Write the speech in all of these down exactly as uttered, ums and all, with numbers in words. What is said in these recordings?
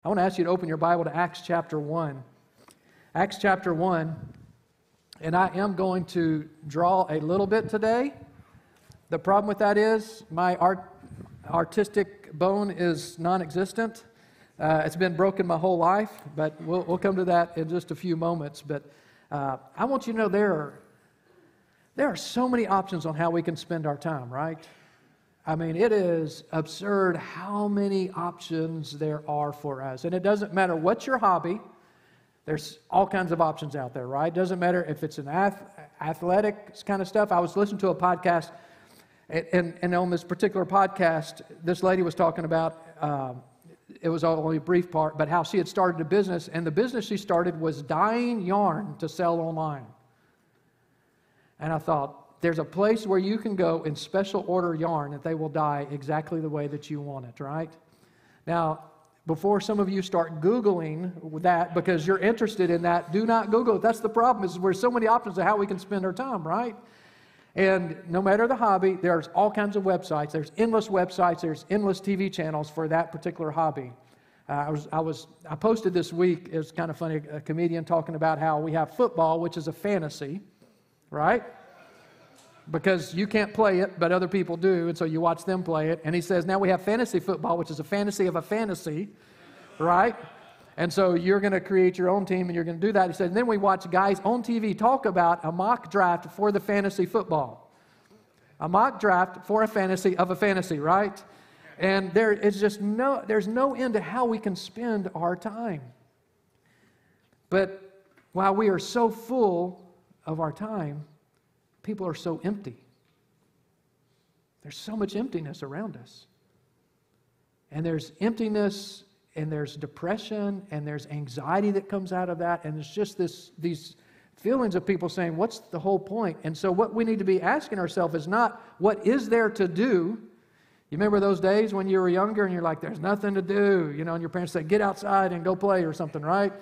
I want to ask you to open your Bible to Acts chapter one. Acts chapter one, and I am going to draw a little bit today. The problem with that is my art, artistic bone is non-existent. Uh, it's been broken my whole life, but we'll, we'll come to that in just a few moments. But uh, I want you to know there are, there are so many options on how we can spend our time, right? I mean, it is absurd how many options there are for us. And it doesn't matter what's your hobby. There's all kinds of options out there, right? Doesn't matter if it's an ath- athletic kind of stuff. I was listening to a podcast, and, and on this particular podcast, this lady was talking about, uh, it was only a brief part, but how she had started a business, and the business she started was dyeing yarn to sell online. And I thought, there's a place where you can go and special order yarn that they will dye exactly the way that you want it, right? Now, before some of you start Googling that because you're interested in that, do not Google it. That's the problem, is there's so many options of how we can spend our time, right? And no matter the hobby, there's all kinds of websites. There's endless websites. There's endless T V channels for that particular hobby. Uh, I was, I was, I posted this week, it was kind of funny, a comedian talking about how we have football, which is a fantasy, right? Because you can't play it, but other people do, and so you watch them play it. And he says, now we have fantasy football, which is a fantasy of a fantasy, right? And so you're going to create your own team, and you're going to do that. He said, and then we watch guys on T V talk about a mock draft for the fantasy football. A mock draft for a fantasy of a fantasy, right? And there is just no, there's no end to how we can spend our time. But while we are so full of our time, people are so empty. There's so much emptiness around us. And there's emptiness, and there's depression, and there's anxiety that comes out of that, and it's just this these feelings of people saying, what's the whole point? And so what we need to be asking ourselves is not, what is there to do? You remember those days when you were younger, and you're like, there's nothing to do, you know, and your parents say, get outside and go play or something, right?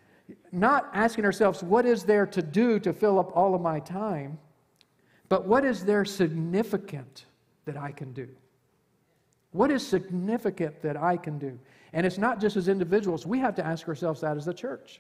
Not asking ourselves, what is there to do to fill up all of my time? But what is there significant that I can do? What is significant that I can do? And it's not just as individuals. We have to ask ourselves that as the church.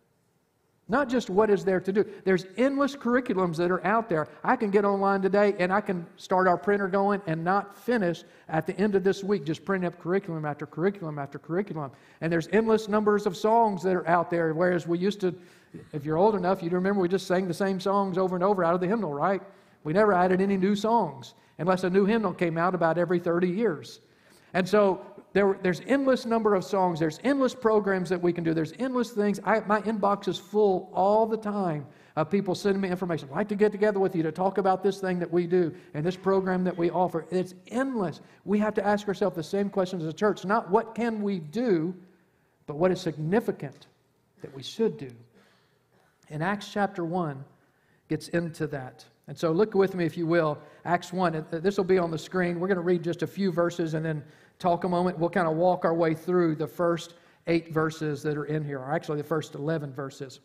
Not just what is there to do. There's endless curriculums that are out there. I can get online today and I can start our printer going and not finish at the end of this week, just printing up curriculum after curriculum after curriculum. And there's endless numbers of songs that are out there, whereas we used to, if you're old enough, you remember we just sang the same songs over and over out of the hymnal, right? We never added any new songs unless a new hymnal came out about every thirty years. And so there, there's endless number of songs. There's endless programs that we can do. There's endless things. I, my inbox is full all the time of people sending me information. I'd like to get together with you to talk about this thing that we do and this program that we offer. It's endless. We have to ask ourselves the same questions as a church. Not what can we do, but what is significant that we should do. And Acts chapter one gets into that. And so look with me, if you will, Acts one. This will be on the screen. We're going to read just a few verses and then talk a moment. We'll kind of walk our way through the first eight verses that are in here, or actually the first eleven verses.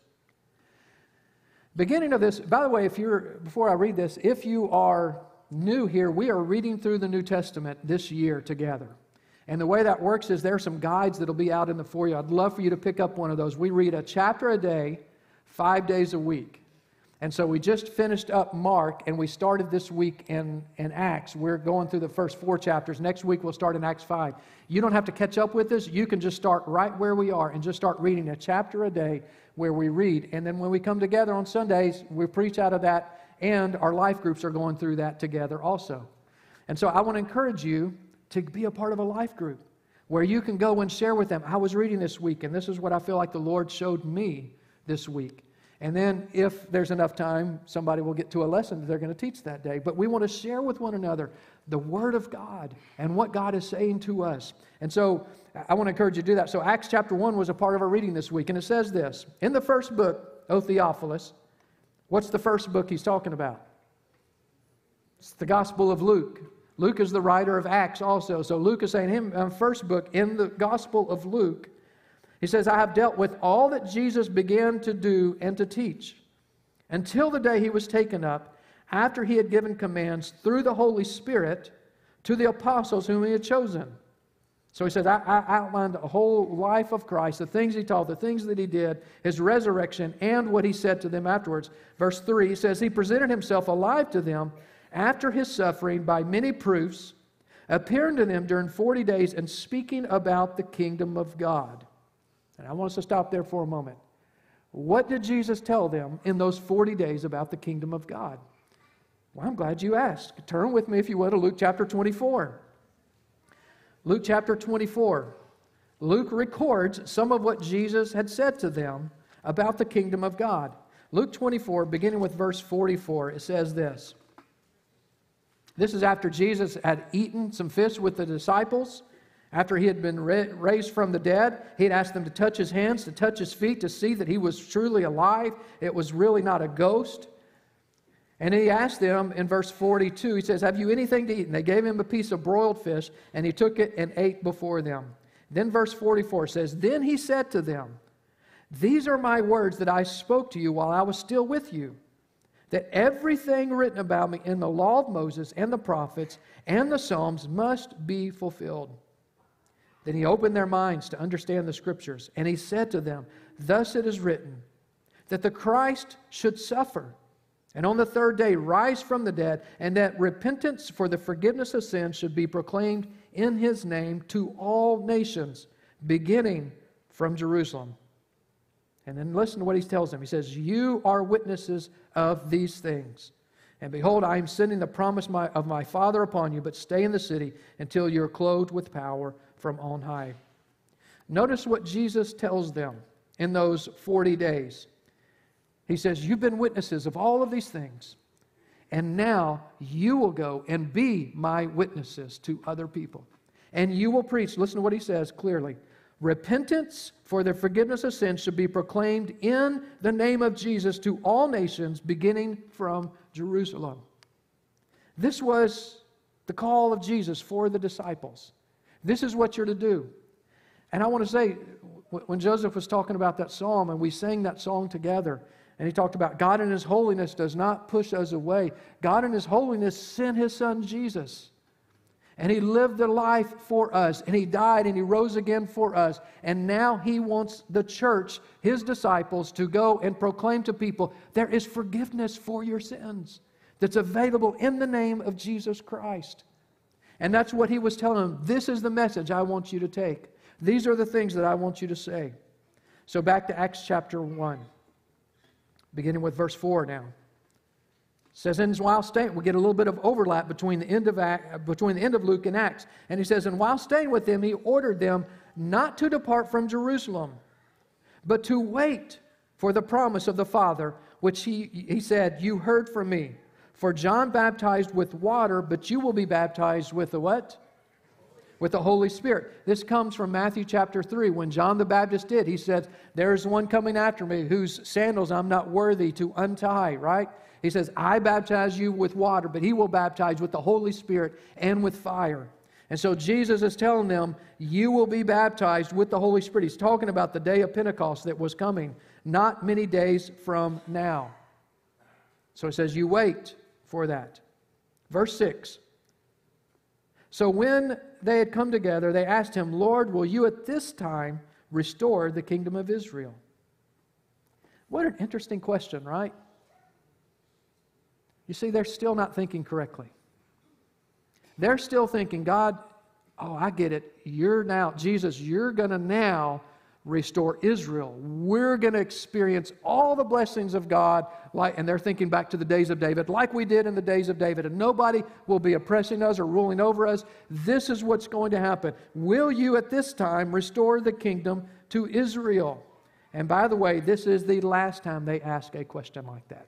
Beginning of this, by the way, if you're, before I read this, if you are new here, we are reading through the New Testament this year together. And the way that works is there are some guides that will be out in the foyer. I'd love for you to pick up one of those. We read a chapter a day, five days a week. And so we just finished up Mark, and we started this week in, in Acts. We're going through the first four chapters. Next week we'll start in Acts five. You don't have to catch up with us. You can just start right where we are and just start reading a chapter a day where we read. And then when we come together on Sundays, we preach out of that, and our life groups are going through that together also. And so I want to encourage you to be a part of a life group where you can go and share with them. I was reading this week, and this is what I feel like the Lord showed me this week. And then if there's enough time, somebody will get to a lesson that they're going to teach that day. But we want to share with one another the Word of God and what God is saying to us. And so I want to encourage you to do that. So Acts chapter one was a part of our reading this week. And it says this, in the first book, O Theophilus, what's the first book he's talking about? It's the Gospel of Luke. Luke is the writer of Acts also. So Luke is saying, him, uh, first book in the Gospel of Luke, he says, I have dealt with all that Jesus began to do and to teach until the day he was taken up, after he had given commands through the Holy Spirit to the apostles whom he had chosen. So he says, I, I outlined the whole life of Christ, the things he taught, the things that he did, his resurrection, and what he said to them afterwards. Verse three, he says, he presented himself alive to them after his suffering by many proofs, appearing to them during forty days and speaking about the kingdom of God. And I want us to stop there for a moment. What did Jesus tell them in those forty days about the kingdom of God? Well, I'm glad you asked. Turn with me, if you will, to Luke chapter twenty-four. Luke chapter twenty-four. Luke records some of what Jesus had said to them about the kingdom of God. Luke twenty-four, beginning with verse forty-four, it says this. This is after Jesus had eaten some fish with the disciples. After he had been raised from the dead, he had asked them to touch his hands, to touch his feet, to see that he was truly alive. It was really not a ghost. And he asked them in verse forty-two, he says, have you anything to eat? And they gave him a piece of broiled fish, and he took it and ate before them. Then verse forty-four says, then he said to them, these are my words that I spoke to you while I was still with you, that everything written about me in the law of Moses and the prophets and the Psalms must be fulfilled. Then he opened their minds to understand the Scriptures, and he said to them, thus it is written, that the Christ should suffer, and on the third day rise from the dead, and that repentance for the forgiveness of sins should be proclaimed in his name to all nations, beginning from Jerusalem. And then listen to what he tells them. He says, you are witnesses of these things. And behold, I am sending the promise of my Father upon you, but stay in the city until you're clothed with power from on high. Notice what Jesus tells them in those forty days. He says, you've been witnesses of all of these things, and now you will go and be my witnesses to other people. And you will preach, listen to what he says clearly, repentance for the forgiveness of sins should be proclaimed in the name of Jesus to all nations, beginning from Jerusalem. This was the call of Jesus for the disciples. This is what you're to do. And I want to say, when Joseph was talking about that psalm, and we sang that song together, and he talked about God in His holiness does not push us away. God in His holiness sent His Son Jesus. And He lived the life for us, and He died, and He rose again for us. And now He wants the church, His disciples, to go and proclaim to people, there is forgiveness for your sins that's available in the name of Jesus Christ. And that's what He was telling them. This is the message I want you to take. These are the things that I want you to say. So back to Acts chapter one, beginning with verse four now. It says, and while staying, we get a little bit of overlap between the end of Act, between the end of Luke and Acts. And he says, and while staying with them, he ordered them not to depart from Jerusalem, but to wait for the promise of the Father, which he, he said, you heard from me. For John baptized with water, but you will be baptized with the what? With the Holy Spirit. This comes from Matthew chapter three. When John the Baptist did, he said, there's one coming after me whose sandals I'm not worthy to untie, right? He says, I baptize you with water, but He will baptize with the Holy Spirit and with fire. And so Jesus is telling them, you will be baptized with the Holy Spirit. He's talking about the day of Pentecost that was coming, not many days from now. So he says, you wait for that. Verse six. So when they had come together, they asked Him, Lord, will you at this time restore the kingdom of Israel? What an interesting question, right? You see, they're still not thinking correctly. They're still thinking, God, oh, I get it. You're now, Jesus, you're going to now restore Israel. We're going to experience all the blessings of God, like, and they're thinking back to the days of David, like we did in the days of David, and nobody will be oppressing us or ruling over us. This is what's going to happen. Will you at this time restore the kingdom to Israel? And by the way, this is the last time they ask a question like that,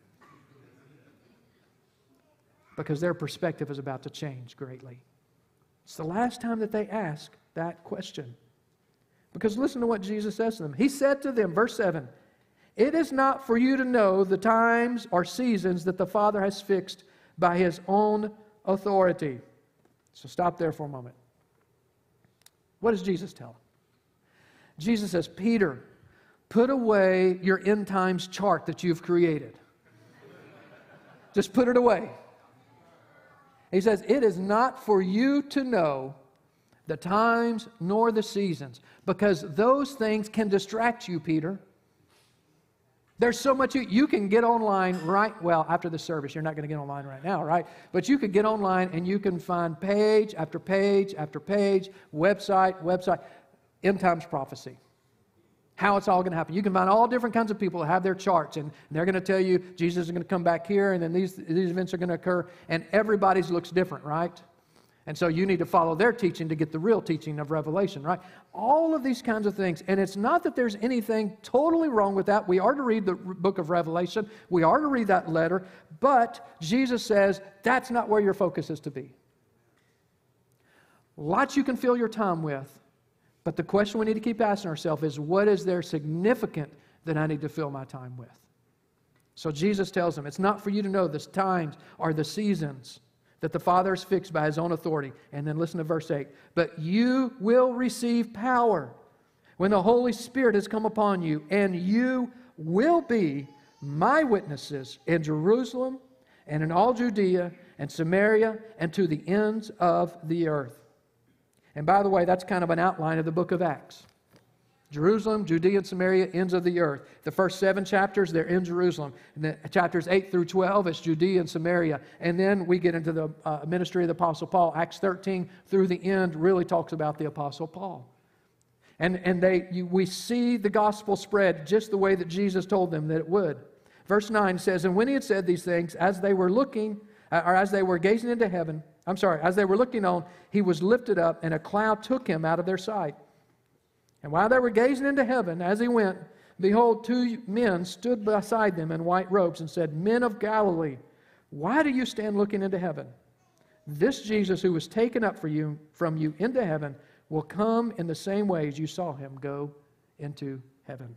because their perspective is about to change greatly. It's the last time that they ask that question. Because listen to what Jesus says to them. He said to them, verse seven, it is not for you to know the times or seasons that the Father has fixed by His own authority. So stop there for a moment. What does Jesus tell them? Jesus says, Peter, put away your end times chart that you've created. Just put it away. He says, it is not for you to know the times nor the seasons, because those things can distract you, Peter. There's so much, you, you can get online right, well, after the service, you're not going to get online right now, right? But you could get online and you can find page after page after page, website, website, end times prophecy. How it's all going to happen. You can find all different kinds of people that have their charts, and they're going to tell you Jesus is going to come back here, and then these, these events are going to occur, and everybody's looks different, right? And so you need to follow their teaching to get the real teaching of Revelation, right? All of these kinds of things. And it's not that there's anything totally wrong with that. We are to read the book of Revelation. We are to read that letter. But Jesus says that's not where your focus is to be. Lots you can fill your time with. But the question we need to keep asking ourselves is, what is there significant that I need to fill my time with? So Jesus tells them, it's not for you to know the times or the seasons that the Father has fixed by His own authority. And then listen to verse eight. But you will receive power when the Holy Spirit has come upon you, and you will be my witnesses in Jerusalem and in all Judea and Samaria and to the ends of the earth. And by the way, that's kind of an outline of the book of Acts. Jerusalem, Judea, and Samaria, ends of the earth. The first seven chapters, they're in Jerusalem. And the chapters eight through twelve, it's Judea and Samaria. And then we get into the uh, ministry of the Apostle Paul. Acts thirteen through the end really talks about the Apostle Paul. And, and they, you, we see the gospel spread just the way that Jesus told them that it would. Verse nine says, and when He had said these things, as they were looking, uh, or as they were gazing into heaven, I'm sorry, as they were looking on, He was lifted up, and a cloud took Him out of their sight. And while they were gazing into heaven, as He went, behold, two men stood beside them in white robes and said, Men of Galilee, why do you stand looking into heaven? This Jesus who was taken up for you from you into heaven will come in the same way as you saw Him go into heaven.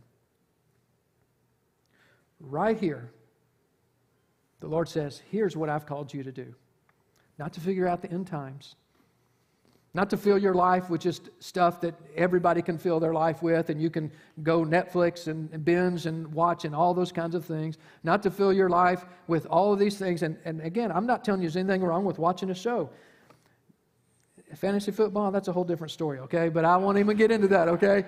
Right here, the Lord says, here's what I've called you to do. Not to figure out the end times. Not to fill your life with just stuff that everybody can fill their life with, and you can go Netflix and binge and watch and all those kinds of things. Not to fill your life with all of these things. And, and again, I'm not telling you there's anything wrong with watching a show. Fantasy football, that's a whole different story, okay? But I won't even get into that, okay?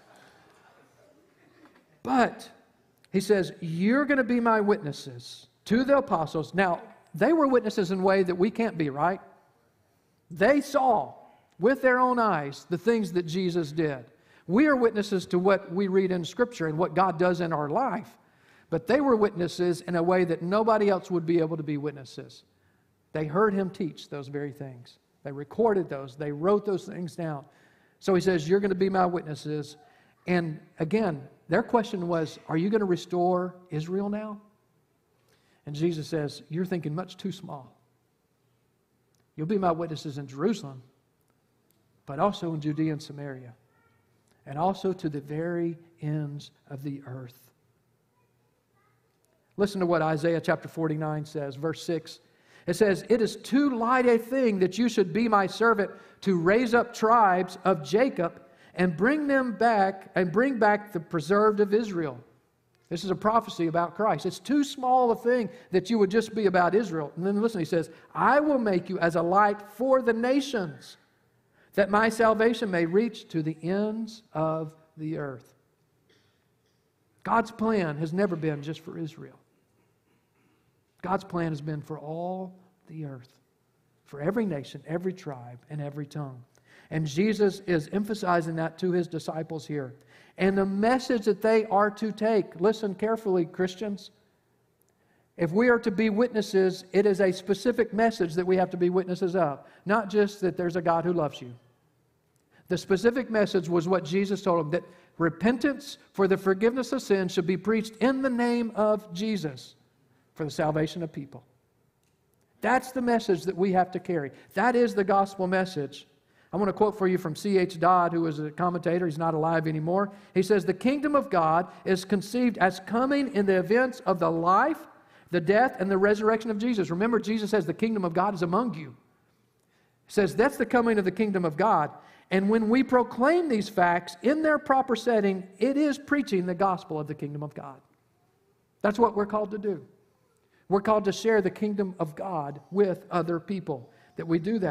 But He says, you're going to be my witnesses to the apostles. Now, they were witnesses in a way that we can't be, right? They saw with their own eyes the things that Jesus did. We are witnesses to what we read in Scripture and what God does in our life. But they were witnesses in a way that nobody else would be able to be witnesses. They heard Him teach those very things. They recorded those. They wrote those things down. So He says, you're going to be my witnesses. And again, their question was, are you going to restore Israel now? And Jesus says, you're thinking much too small. You'll be my witnesses in Jerusalem, but also in Judea and Samaria, and also to the very ends of the earth. Listen to what Isaiah chapter forty-nine says, verse six. It says, it is too light a thing that you should be my servant to raise up tribes of Jacob and bring them back, and bring back the preserved of Israel. This is a prophecy about Christ. It's too small a thing that you would just be about Israel. And then listen, He says, I will make you as a light for the nations, that my salvation may reach to the ends of the earth. God's plan has never been just for Israel. God's plan has been for all the earth, for every nation, every tribe, and every tongue. And Jesus is emphasizing that to His disciples here. And the message that they are to take, listen carefully, Christians. If we are to be witnesses, it is a specific message that we have to be witnesses of. Not just that there's a God who loves you. The specific message was what Jesus told them, that repentance for the forgiveness of sins should be preached in the name of Jesus for the salvation of people. That's the message that we have to carry. That is the gospel message. I want to quote for you from C H Dodd, who was a commentator. He's not alive anymore. He says, the kingdom of God is conceived as coming in the events of the life, the death, and the resurrection of Jesus. Remember, Jesus says the kingdom of God is among you. He says that's the coming of the kingdom of God. And when we proclaim these facts in their proper setting, it is preaching the gospel of the kingdom of God. That's what we're called to do. We're called to share the kingdom of God with other people, that we do that.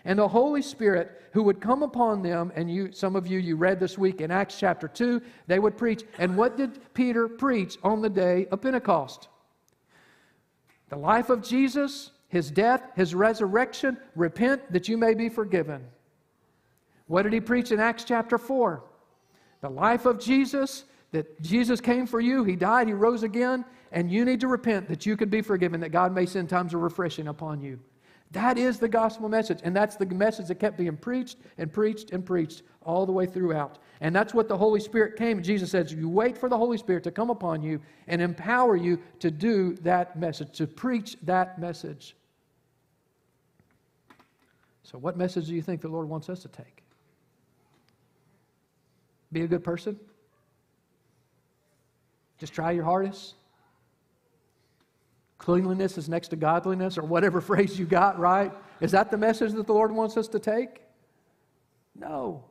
and the Holy Spirit who would come upon them, and you, some of you, you read this week in Acts chapter two, they would preach. And what did Peter preach on the day of Pentecost? The life of Jesus, His death, His resurrection. Repent that you may be forgiven. What did he preach in Acts chapter four? The life of Jesus, that Jesus came for you, He died, He rose again, and you need to repent that you could be forgiven, that God may send times of refreshing upon you. That is the gospel message, and that's the message that kept being preached and preached and preached all the way throughout. And that's what the Holy Spirit came. Jesus says, you wait for the Holy Spirit to come upon you and empower you to do that message, to preach that message. So what message do you think the Lord wants us to take? Be a good person? Just try your hardest? Cleanliness is next to godliness, or whatever phrase you got, right? Is that the message that the Lord wants us to take? No.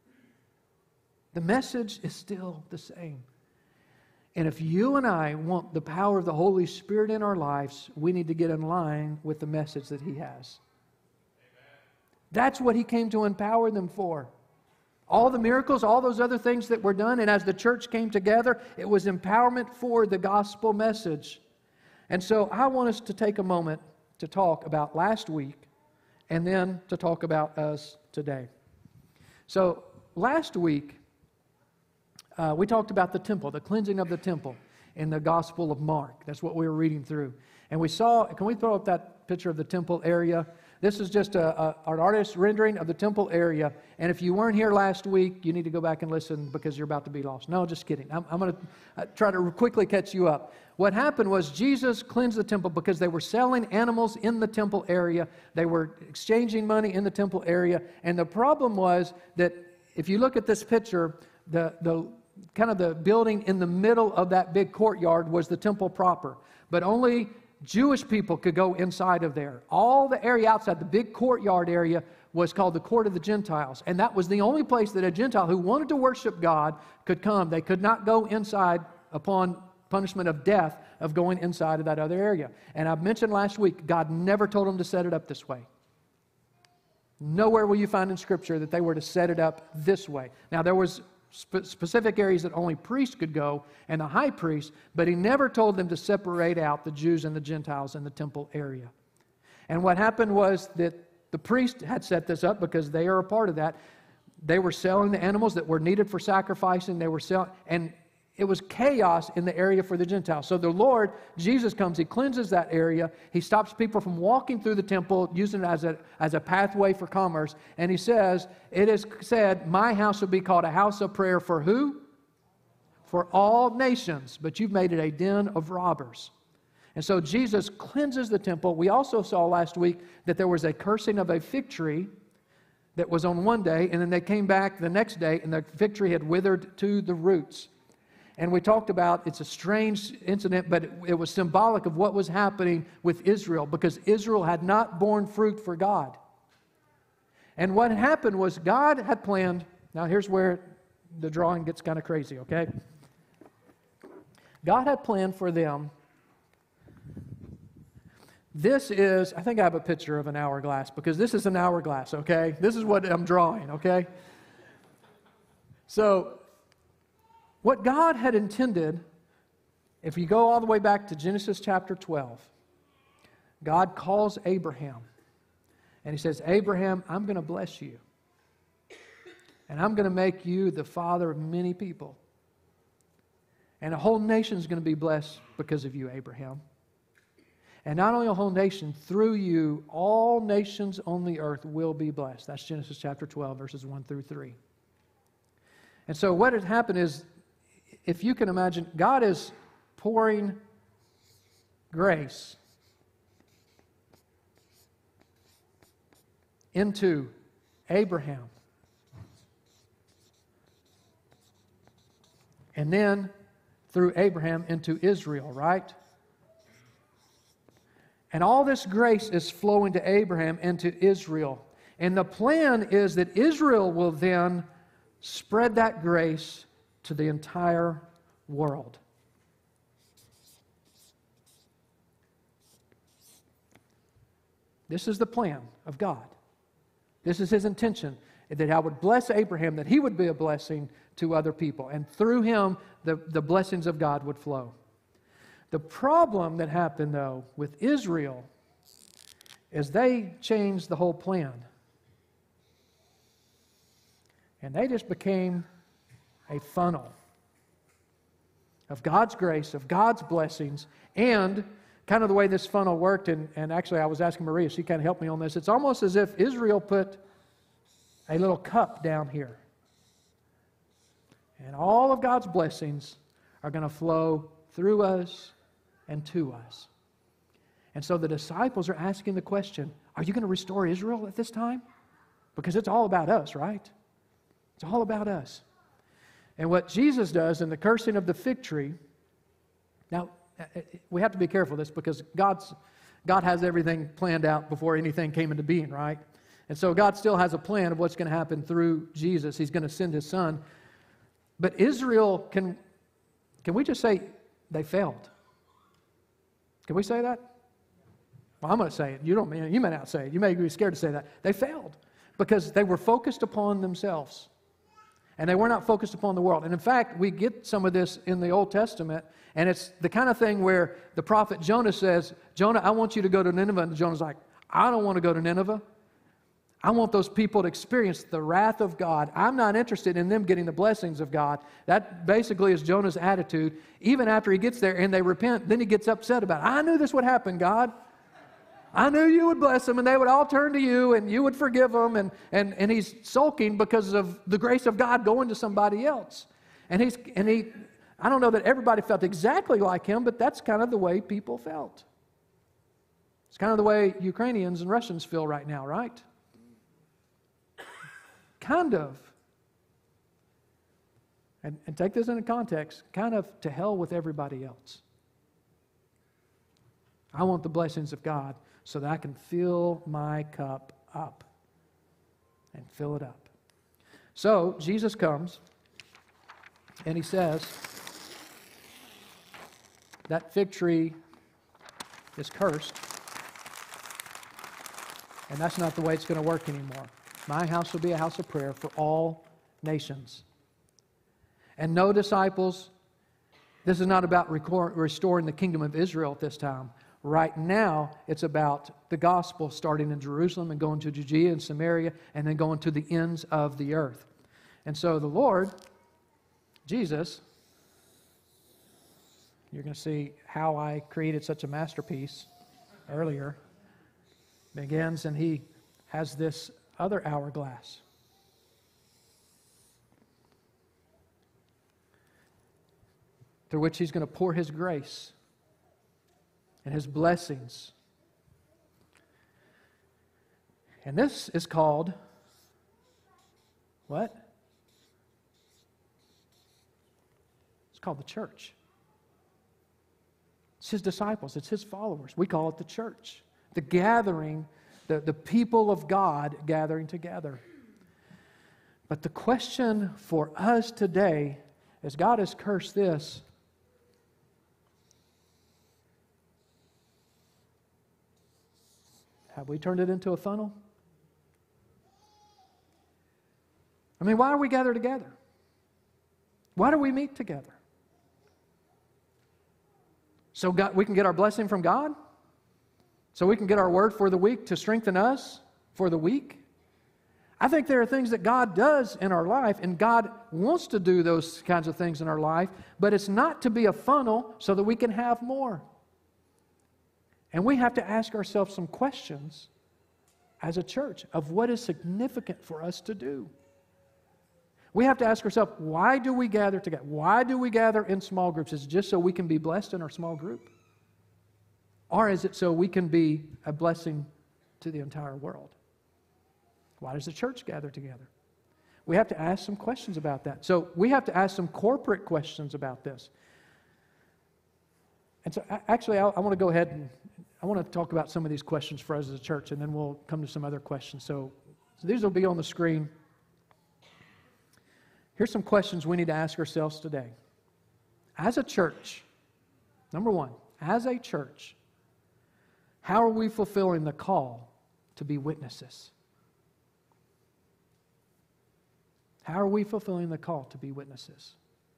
The message is still the same. And if you and I want the power of the Holy Spirit in our lives, we need to get in line with the message that He has. Amen. That's what He came to empower them for. All the miracles, all those other things that were done, and as the church came together, it was empowerment for the gospel message. And so I want us to take a moment to talk about last week and then to talk about us today. So last week, uh, we talked about the temple, the cleansing of the temple in the Gospel of Mark. That's what we were reading through. And we saw, can we throw up that picture of the temple area? This is just a, a, an artist's rendering of the temple area. And if you weren't here last week, you need to go back and listen because you're about to be lost. No, just kidding. I'm, I'm going to try to quickly catch you up. What happened was Jesus cleansed the temple because they were selling animals in the temple area. They were exchanging money in the temple area. And the problem was that if you look at this picture, the, the kind of the building in the middle of that big courtyard was the temple proper. But only Jewish people could go inside of there. All the area outside, the big courtyard area, was called the Court of the Gentiles. And that was the only place that a Gentile who wanted to worship God could come. They could not go inside upon punishment of death of going inside of that other area. And I mentioned last week, God never told them to set it up this way. Nowhere will you find in Scripture that they were to set it up this way. Now, there was spe- specific areas that only priests could go, and the high priest, but He never told them to separate out the Jews and the Gentiles in the temple area. And what happened was that the priest had set this up because they are a part of that. They were selling the animals that were needed for sacrificing. They were selling, and it was chaos in the area for the Gentiles. So the Lord, Jesus comes, He cleanses that area. He stops people from walking through the temple, using it as a, as a pathway for commerce. And He says, it is said, my house will be called a house of prayer for who? For all nations. But you've made it a den of robbers. And so Jesus cleanses the temple. We also saw last week that there was a cursing of a fig tree that was on one day, and then they came back the next day, and the fig tree had withered to the roots. And we talked about, it's a strange incident, but it, it was symbolic of what was happening with Israel, because Israel had not borne fruit for God. And what happened was God had planned, now here's where the drawing gets kind of crazy, okay? God had planned for them. This is, I think I have a picture of an hourglass, because this is an hourglass, okay? This is what I'm drawing, okay? So, what God had intended, if you go all the way back to Genesis chapter twelve, God calls Abraham, and He says, Abraham, I'm going to bless you, and I'm going to make you the father of many people, and a whole nation is going to be blessed because of you, Abraham. And not only a whole nation, through you, all nations on the earth will be blessed. That's Genesis chapter twelve, verses one through three. And so what had happened is, if you can imagine, God is pouring grace into Abraham. And then through Abraham into Israel, right? And all this grace is flowing to Abraham and to Israel. And the plan is that Israel will then spread that grace to the entire world. This is the plan of God. This is his intention, that I would bless Abraham, that he would be a blessing to other people. And through him, the, the blessings of God would flow. The problem that happened, though, with Israel is they changed the whole plan. And they just became a funnel of God's grace, of God's blessings, and kind of the way this funnel worked, and, and actually I was asking Maria, she kind of helped me on this. It's almost as if Israel put a little cup down here. And all of God's blessings are going to flow through us and to us. And so the disciples are asking the question, are you going to restore Israel at this time? Because it's all about us, right? It's all about us. And what Jesus does in the cursing of the fig tree, now, we have to be careful of this because God's, God has everything planned out before anything came into being, right? And so God still has a plan of what's going to happen through Jesus. He's going to send His Son. But Israel, can, can we just say they failed? Can we say that? Well, I'm going to say it. You don't mean you may not say it. You may be scared to say that. They failed because they were focused upon themselves. And they were not focused upon the world. And in fact, we get some of this in the Old Testament. And it's the kind of thing where the prophet Jonah says, Jonah, I want you to go to Nineveh. And Jonah's like, I don't want to go to Nineveh. I want those people to experience the wrath of God. I'm not interested in them getting the blessings of God. That basically is Jonah's attitude. Even after he gets there and they repent, then he gets upset about it. I knew this would happen, God. I knew you would bless them and they would all turn to you and you would forgive them. And, and, and he's sulking because of the grace of God going to somebody else. And he's and he, I don't know that everybody felt exactly like him, but that's kind of the way people felt. It's kind of the way Ukrainians and Russians feel right now, right? Kind of. And, and take this into context, kind of to hell with everybody else. I want the blessings of God so that I can fill my cup up and fill it up. So Jesus comes and he says, that fig tree is cursed, and that's not the way it's going to work anymore. My house will be a house of prayer for all nations. And no, disciples, this is not about restoring the kingdom of Israel at this time. Right now, it's about the gospel starting in Jerusalem and going to Judea and Samaria and then going to the ends of the earth. And so the Lord, Jesus, you're going to see how I created such a masterpiece earlier, begins and he has this other hourglass. Through which he's going to pour his grace and his blessings. And this is called what? It's called the church. It's his disciples. It's his followers. We call it the church. The gathering, the, the people of God gathering together. But the question for us today, as God has cursed this, have we turned it into a funnel? I mean, why are we gathered together? Why do we meet together? So God, we can get our blessing from God? So we can get our word for the week to strengthen us for the week? I think there are things that God does in our life, and God wants to do those kinds of things in our life, but it's not to be a funnel so that we can have more. And we have to ask ourselves some questions as a church of what is significant for us to do. We have to ask ourselves, why do we gather together? Why do we gather in small groups? Is it just so we can be blessed in our small group? Or is it so we can be a blessing to the entire world? Why does the church gather together? We have to ask some questions about that. So we have to ask some corporate questions about this. And so actually, I, I want to go ahead and I want to talk about some of these questions for us as a church, and then we'll come to some other questions. So, so these will be on the screen. Here's some questions we need to ask ourselves today. As a church, number one, as a church, how are we fulfilling the call to be witnesses? How are we fulfilling the call to be witnesses?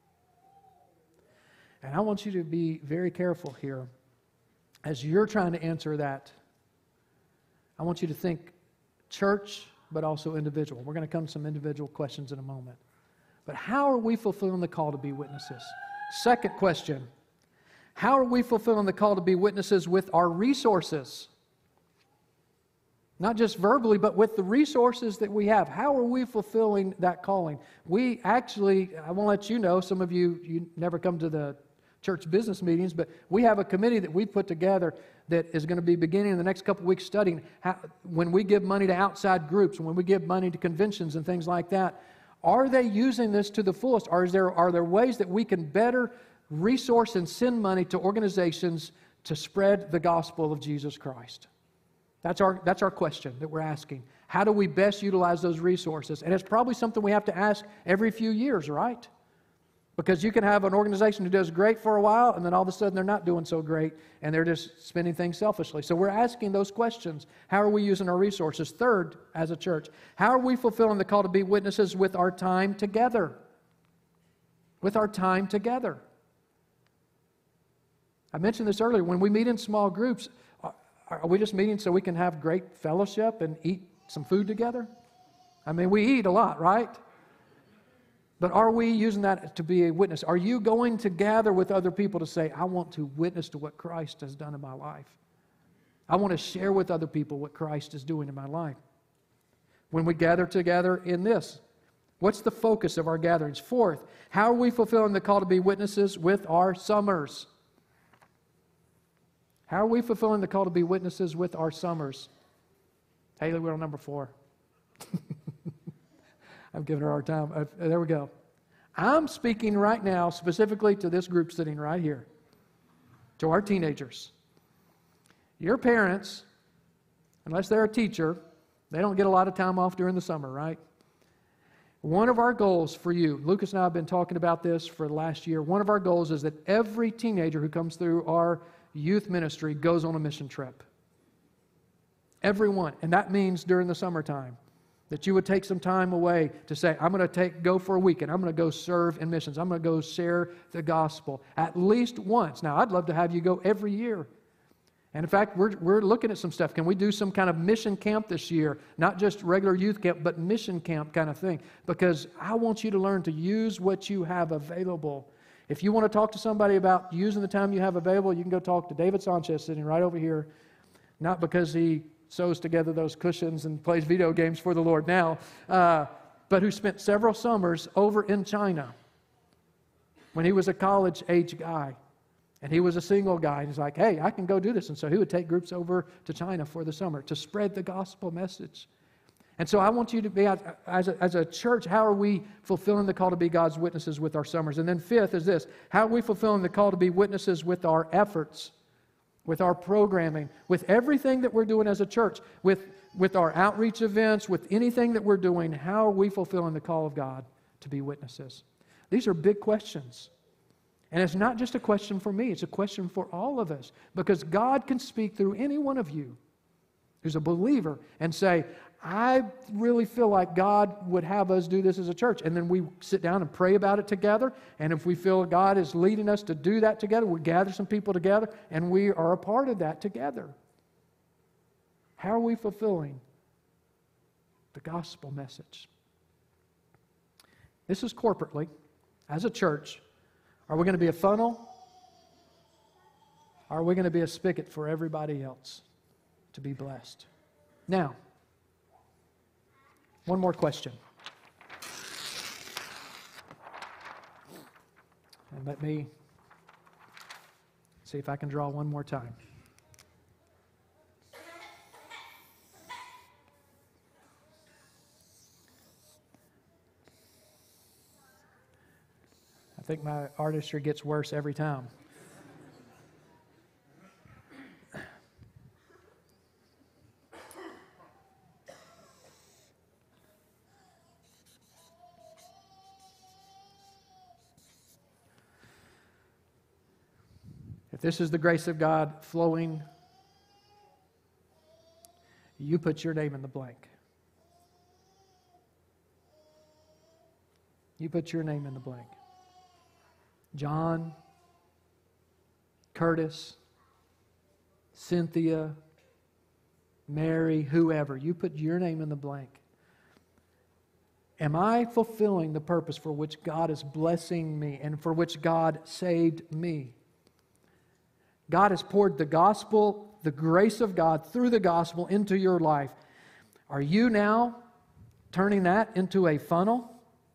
And I want you to be very careful here. As you're trying to answer that, I want you to think church, but also individual. We're going to come to some individual questions in a moment. But how are we fulfilling the call to be witnesses? Second question, how are we fulfilling the call to be witnesses with our resources? Not just verbally, but with the resources that we have. How are we fulfilling that calling? We actually, I won't let you know, some of you, you never come to the church business meetings, but we have a committee that we put together that is going to be beginning in the next couple of weeks studying how, when we give money to outside groups, when we give money to conventions and things like that, are they using this to the fullest? Or is there, are there ways that we can better resource and send money to organizations to spread the gospel of Jesus Christ? That's our, that's our question that we're asking. How do we best utilize those resources? And it's probably something we have to ask every few years, right? Because you can have an organization who does great for a while, and then all of a sudden they're not doing so great, and they're just spending things selfishly. So we're asking those questions. How are we using our resources? Third, as a church, how are we fulfilling the call to be witnesses with our time together? With our time together. I mentioned this earlier. When we meet in small groups, are we just meeting so we can have great fellowship and eat some food together? I mean, we eat a lot, right? But are we using that to be a witness? Are you going to gather with other people to say, I want to witness to what Christ has done in my life? I want to share with other people what Christ is doing in my life. When we gather together in this, what's the focus of our gatherings? Fourth, how are we fulfilling the call to be witnesses with our summers? How are we fulfilling the call to be witnesses with our summers? Haley, we're on number four. I'm giving her a hard time. Uh, there we go. I'm speaking right now specifically to this group sitting right here, to our teenagers. Your parents, unless they're a teacher, they don't get a lot of time off during the summer, right? One of our goals for you, Lucas and I have been talking about this for the last year. One of our goals is that every teenager who comes through our youth ministry goes on a mission trip. Everyone. And that means during the summertime. That you would take some time away to say, I'm going to take go for a week and I'm going to go serve in missions. I'm going to go share the gospel at least once. Now, I'd love to have you go every year. And in fact, we're, we're looking at some stuff. Can we do some kind of mission camp this year? Not just regular youth camp, but mission camp kind of thing. Because I want you to learn to use what you have available. If you want to talk to somebody about using the time you have available, you can go talk to David Sanchez sitting right over here. Not because he sews together those cushions and plays video games for the Lord now, uh, but who spent several summers over in China when he was a college-age guy. And he was a single guy. And he's like, hey, I can go do this. And so he would take groups over to China for the summer to spread the gospel message. And so I want you to be, as a, as a church, how are we fulfilling the call to be God's witnesses with our summers? And then fifth is this, how are we fulfilling the call to be witnesses with our efforts, with our programming, with everything that we're doing as a church, with, with our outreach events, with anything that we're doing? How are we fulfilling the call of God to be witnesses? These are big questions. And it's not just a question for me, it's a question for all of us. Because God can speak through any one of you who's a believer and say, I really feel like God would have us do this as a church. And then we sit down and pray about it together. And if we feel God is leading us to do that together, we gather some people together and we are a part of that together. How are we fulfilling the gospel message? This is corporately, as a church. Are we going to be a funnel? Or are we going to be a spigot for everybody else to be blessed? Now, one more question. And let me see if I can draw one more time. I think my artistry gets worse every time. If this is the grace of God flowing, you put your name in the blank. You put your name in the blank. John, Curtis, Cynthia, Mary, whoever. You put your name in the blank. Am I fulfilling the purpose for which God is blessing me and for which God saved me? God has poured the gospel, the grace of God through the gospel into your life. Are you now turning that into a funnel?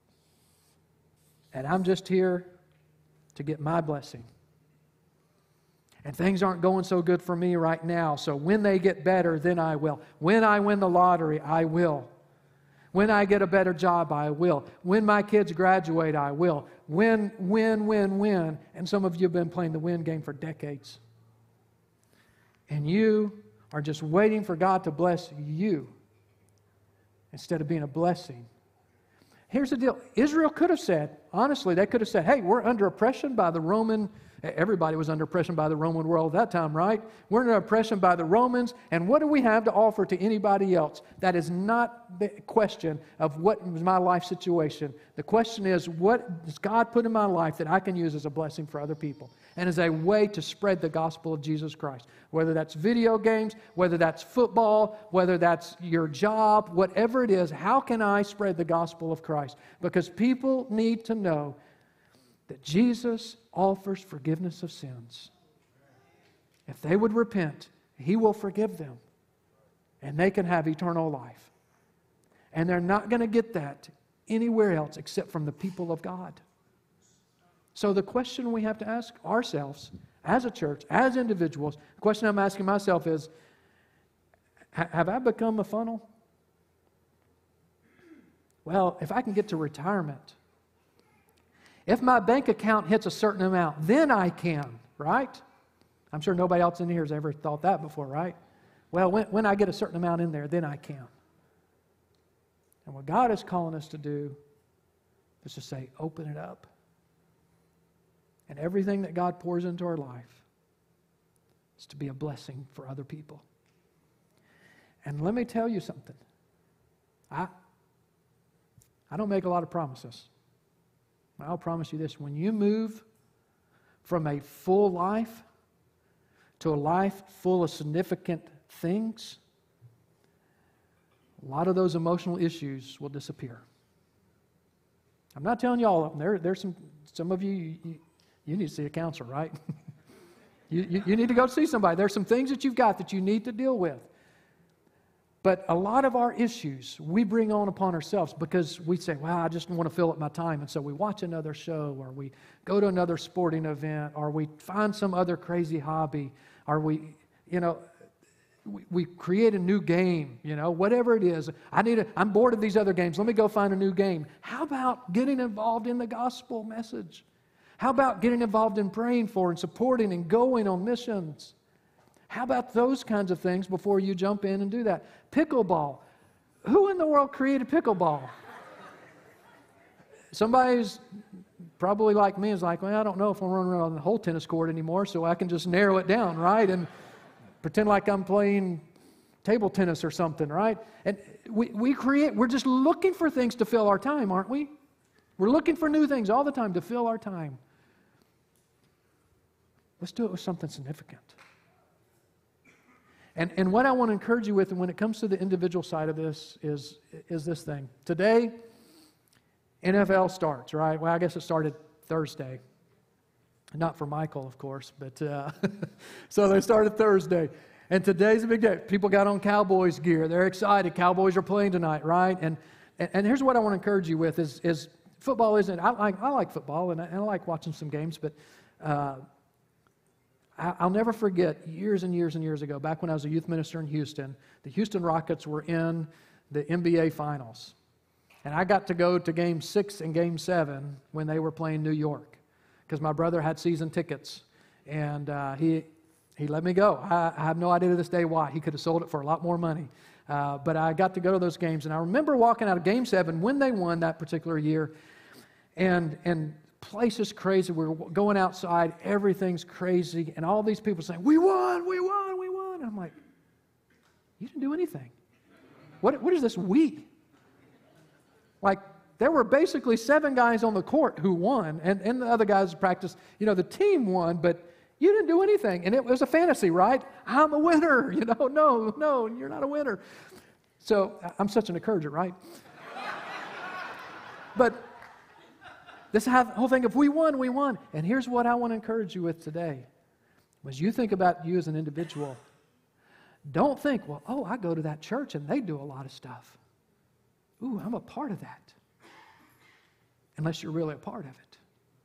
And I'm just here to get my blessing. And things aren't going so good for me right now, so when they get better, then I will. When I win the lottery, I will. When I get a better job, I will. When my kids graduate, I will. When, when, when, when. And some of you have been playing the win game for decades. And you are just waiting for God to bless you instead of being a blessing. Here's the deal. Israel could have said, honestly, they could have said, hey, we're under oppression by the Roman. Everybody was under oppression by the Roman world at that time, right? We're under oppression by the Romans, and what do we have to offer to anybody else? That is not the question of what is my life situation. The question is, what does God put in my life that I can use as a blessing for other people and as a way to spread the gospel of Jesus Christ? Whether that's video games, whether that's football, whether that's your job, whatever it is, how can I spread the gospel of Christ? Because people need to know that Jesus offers forgiveness of sins. If they would repent, He will forgive them. And they can have eternal life. And they're not going to get that anywhere else except from the people of God. So the question we have to ask ourselves as a church, as individuals, the question I'm asking myself is, have I become a funnel? Well, if I can get to retirement, if my bank account hits a certain amount, then I can, right? I'm sure nobody else in here has ever thought that before, right? Well, when, when I get a certain amount in there, then I can. And what God is calling us to do is to say, open it up. And everything that God pours into our life is to be a blessing for other people. And let me tell you something. I, I don't make a lot of promises. I'll promise you this, when you move from a full life to a life full of significant things, a lot of those emotional issues will disappear. I'm not telling you all of them. There, there's some, some of you, you, you need to see a counselor, right? you, you, you need to go see somebody. There's some things that you've got that you need to deal with. But a lot of our issues we bring on upon ourselves because we say, well, I just want to fill up my time. And so we watch another show, or we go to another sporting event, or we find some other crazy hobby, or we, you know, we, we create a new game, you know, whatever it is. I need a, I'm bored of these other games. Let me go find a new game. How about getting involved in the gospel message? How about getting involved in praying for and supporting and going on missions? How about those kinds of things before you jump in and do that? Pickleball. Who in the world created pickleball? Somebody's probably like me is like, well, I don't know if I'm running around on the whole tennis court anymore, so I can just narrow it down, right? And pretend like I'm playing table tennis or something, right? And we, we create, we're just looking for things to fill our time, aren't we? We're looking for new things all the time to fill our time. Let's do it with something significant. And, and what I want to encourage you with, and when it comes to the individual side of this, is, is this thing. Today, N F L starts, right? Well, I guess it started Thursday. Not for Michael, of course, but uh, so they started Thursday. And today's a big day. People got on Cowboys gear. They're excited. Cowboys are playing tonight, right? And and, and here's what I want to encourage you with is, is football isn't, I like, I like football, and I, and I like watching some games, but uh, I'll never forget years and years and years ago, back when I was a youth minister in Houston, the Houston Rockets were in the N B A Finals. And I got to go to Game six and Game seven when they were playing New York because my brother had season tickets. And uh, he he let me go. I, I have no idea to this day why. He could have sold it for a lot more money. Uh, but I got to go to those games. And I remember walking out of Game seven when they won that particular year. And and... place is crazy. We're going outside. Everything's crazy. And all these people saying, we won, we won, we won. And I'm like, you didn't do anything. What, what is this we? Like, there were basically seven guys on the court who won, and, and the other guys practiced. You know, the team won, but you didn't do anything. And it was a fantasy, right? I'm a winner. You know, no, no, you're not a winner. So I'm such an encourager, right? But this whole thing, if we won, we won. And here's what I want to encourage you with today. As you think about you as an individual, don't think, well, oh, I go to that church and they do a lot of stuff. Ooh, I'm a part of that. Unless you're really a part of it.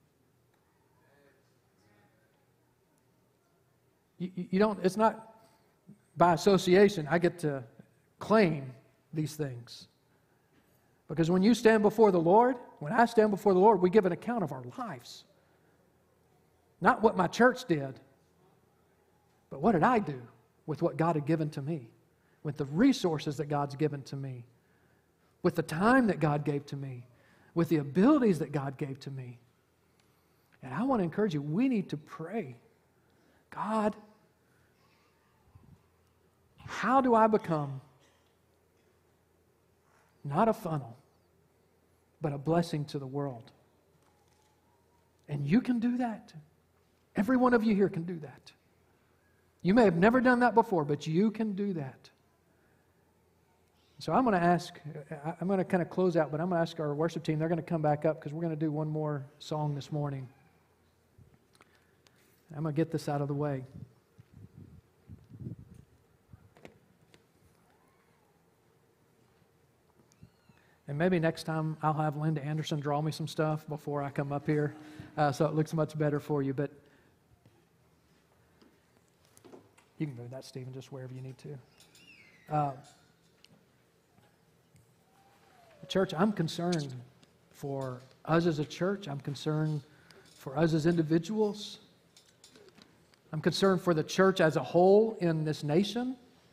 You, you don't, it's not by association I get to claim these things. Because when you stand before the Lord, when I stand before the Lord, we give an account of our lives. Not what my church did, but what did I do with what God had given to me, with the resources that God's given to me, with the time that God gave to me, with the abilities that God gave to me. And I want to encourage you, we need to pray. God, how do I become not a funnel, but a blessing to the world? And you can do that. Every one of you here can do that. You may have never done that before, but you can do that. So I'm going to ask, I'm going to kind of close out, but I'm going to ask our worship team, they're going to come back up because we're going to do one more song this morning. I'm going to get this out of the way. And maybe next time I'll have Linda Anderson draw me some stuff before I come up here uh, so it looks much better for you. But you can move that, Stephen, just wherever you need to. Uh, church, I'm concerned for us as a church. I'm concerned for us as individuals. I'm concerned for the church as a whole in this nation.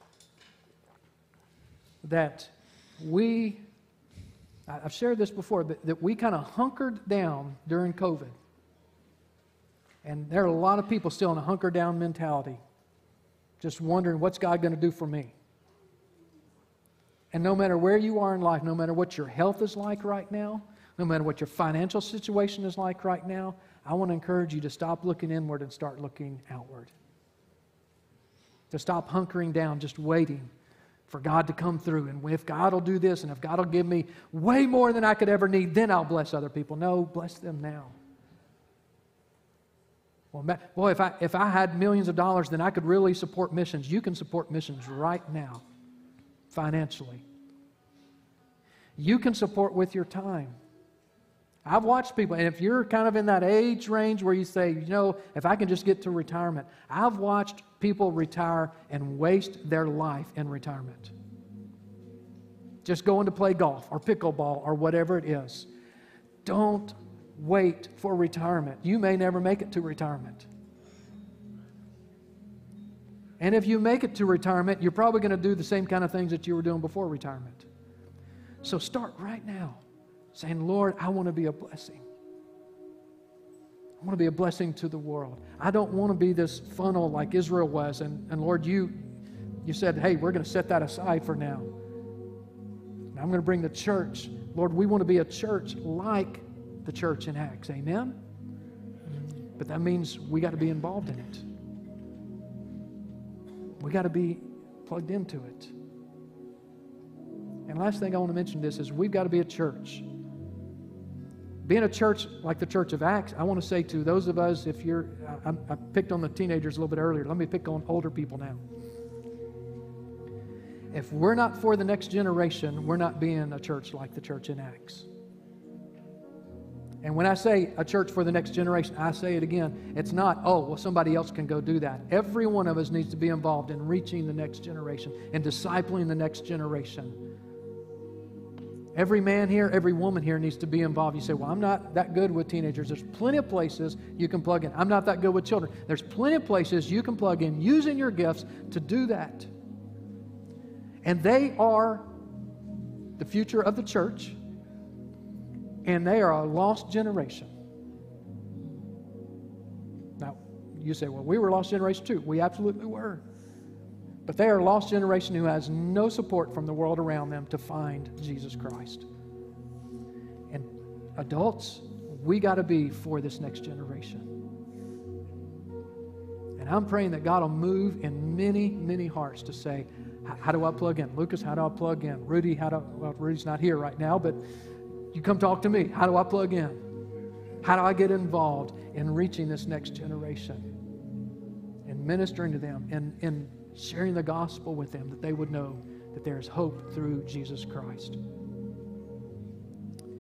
That we... I've shared this before, but that we kind of hunkered down during COVID. And there are a lot of people still in a hunker down mentality, just wondering, what's God going to do for me? And no matter where you are in life, no matter what your health is like right now, no matter what your financial situation is like right now, I want to encourage you to stop looking inward and start looking outward. To stop hunkering down, just waiting for God to come through. And if God will do this, and if God will give me way more than I could ever need, then I'll bless other people. No, bless them now. Well, boy, if I, if I had millions of dollars, then I could really support missions. You can support missions right now, financially. You can support with your time. I've watched people, and if you're kind of in that age range where you say, you know, if I can just get to retirement, I've watched people retire and waste their life in retirement. Just going to play golf or pickleball or whatever it is. Don't wait for retirement. You may never make it to retirement. And if you make it to retirement, you're probably going to do the same kind of things that you were doing before retirement. So start right now. Saying, Lord, I want to be a blessing. I want to be a blessing to the world. I don't want to be this funnel like Israel was. And, and Lord, you, you said, hey, we're going to set that aside for now. And I'm going to bring the church. Lord, we want to be a church like the church in Acts. Amen? But that means we got to be involved in it. We got to be plugged into it. And last thing I want to mention this is we've got to be a church. Being a church like the Church of Acts, I want to say to those of us, if you're, I, I picked on the teenagers a little bit earlier, let me pick on older people now. If we're not for the next generation, we're not being a church like the church in Acts. And when I say a church for the next generation, I say it again, it's not, oh, well, somebody else can go do that. Every one of us needs to be involved in reaching the next generation and discipling the next generation. Every man here, every woman here needs to be involved. You say, well, I'm not that good with teenagers. There's plenty of places you can plug in. I'm not that good with children. There's plenty of places you can plug in using your gifts to do that. And they are the future of the church, and they are a lost generation. Now, you say, well, we were a lost generation too. We absolutely were. But they are a lost generation who has no support from the world around them to find Jesus Christ. adults, we got to be for this next generation. And I'm praying that God will move in many, many hearts to say, how do I plug in? Lucas, how do I plug in? Rudy, how do, well, Rudy's not here right now, but you come talk to me. How do I plug in? How do I get involved in reaching this next generation and ministering to them and, and sharing the gospel with them, that they would know that there is hope through Jesus Christ?